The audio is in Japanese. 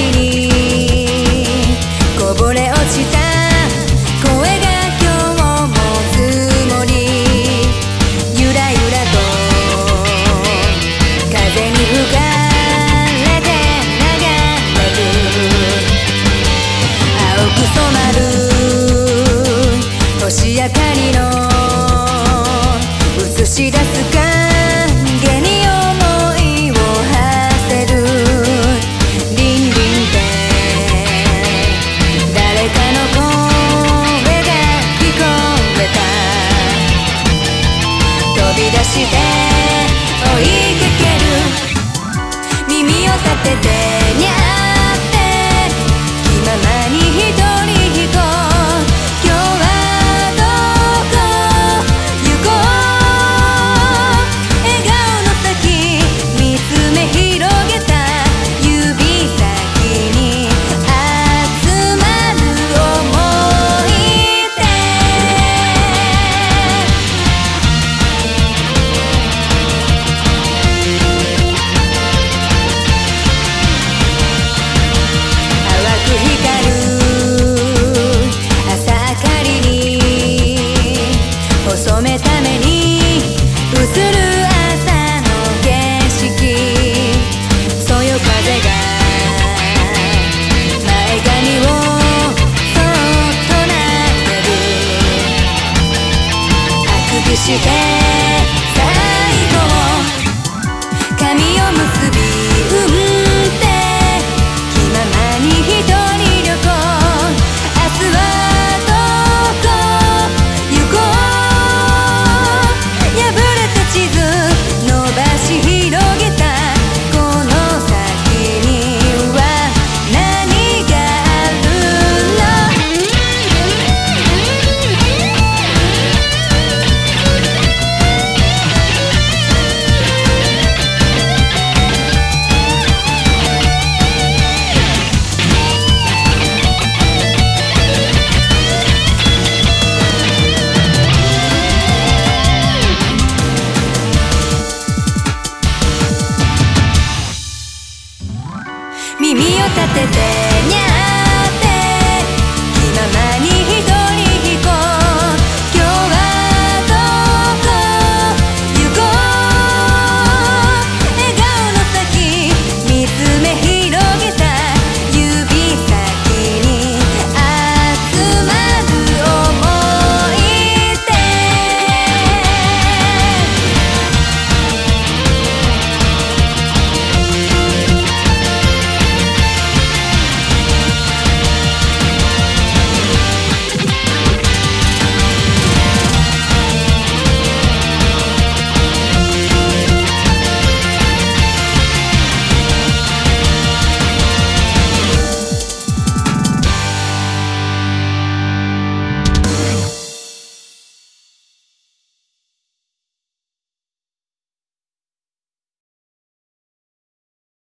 にこぼれ落ちた声が今日もつもり、ゆらゆらと風に吹かれて流れる青く染まる星明かりの映し出す影に想いを馳せる、リンリンって誰かの声が聞こえた、飛び出して追いかける、耳を立ててにゃーって気ままに一人行こう、今日はどこ行こう、笑顔の先見つめ広げた指先に集まる想い出、淡く光る朝明かりに細めた目に映る朝の景色、そよ風が前髪をそっと撫でる、あくびして最後髪を結びって気ままに一人旅行、明日はどこ行こう、破れた地図伸ばし広げたこの先には何があるの、耳を立ててにゃ